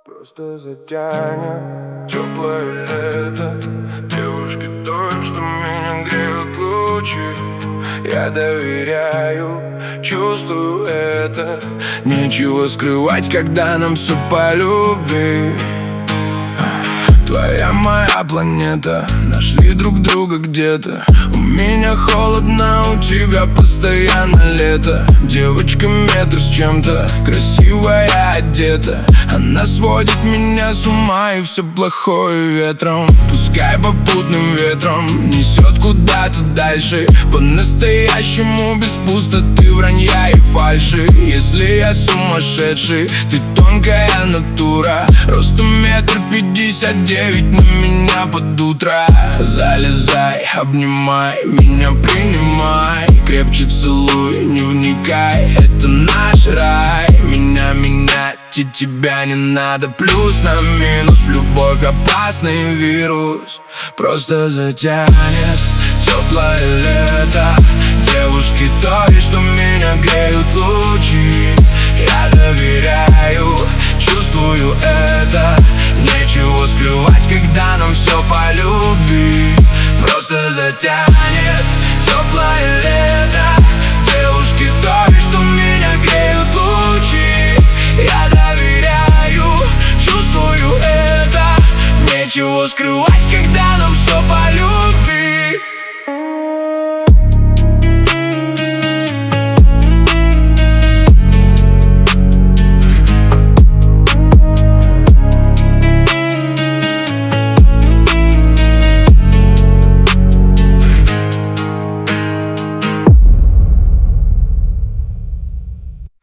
Просто затянет теплое лето. Девушки той, что меня греют лучи. Я доверяю, чувствую это. Нечего скрывать, когда нам все по любви. Твоя моя планета, нашли друг друга где-то. У меня холодно, у тебя постоянно лето. Девочка метр с чем-то, красивая одета. Она сводит меня с ума, и все плохое ветром. Пускай попутным ветром несет куда-то дальше. По-настоящему без пустоты, вранья и фальши. Если я сумасшедший, ты тонкая натура. Ростом 1,59 м, на меня под утро. Залезай, обнимай, меня принимай. Крепче целуй, не вникай, это наш рай. Меня менять и тебя не надо. Плюс на минус, любовь опасный вирус. Просто затянет теплое лето. Девушки той, что меня греют лучи. Я